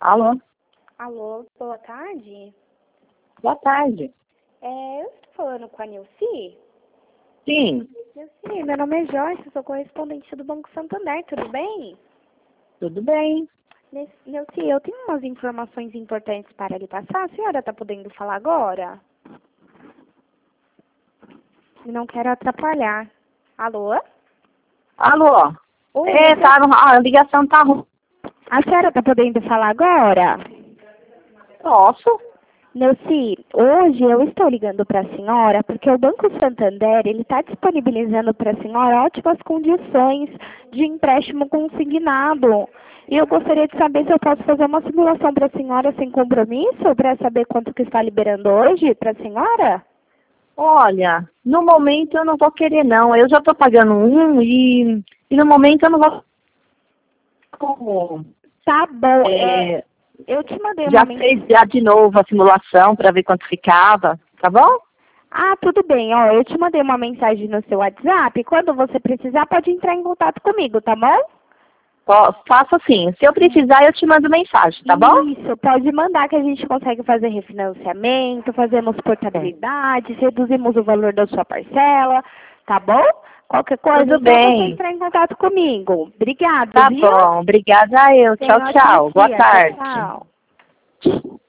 Alô? Alô, boa tarde. Boa tarde. Eu estou falando com a Nilce? Sim, Nilce, meu nome é Joyce, sou correspondente do Banco Santander, tudo bem? tudo bem. Nilce, eu tenho umas informações importantes para lhe passar. A senhora está podendo falar agora? Não quero atrapalhar. Alô? Alô? Oi, A ligação tá ruim. a senhora está podendo falar agora? Posso? Nilce, hoje eu estou ligando para a senhora porque o Banco Santander ele está disponibilizando para a senhora ótimas condições de empréstimo consignado. E eu gostaria de saber se eu posso fazer uma simulação para a senhora sem compromisso, para saber quanto que está liberando hoje para a senhora? Olha, no momento eu não vou querer não. Eu já estou pagando e no momento eu não vou... Como? Tá bom. É, Eu te mandei já uma mensagem. fez já de novo a simulação para ver quanto ficava, tá bom? Ah, tudo bem. Ó, eu te mandei uma mensagem no seu WhatsApp. Quando você precisar, pode entrar em contato comigo, tá bom? Faço assim. Se eu precisar, eu te mando mensagem, tá bom? Isso, pode mandar que a gente consegue fazer refinanciamento, fazemos portabilidade, reduzimos o valor da sua parcela, tá bom? Qualquer coisa, Tudo é só você bem. entrar em contato comigo. Obrigada, Tá viu? bom. Obrigada a eu. Tenha Tchau, um ótimo tchau. Boa dia. Tchau, tarde. tchau.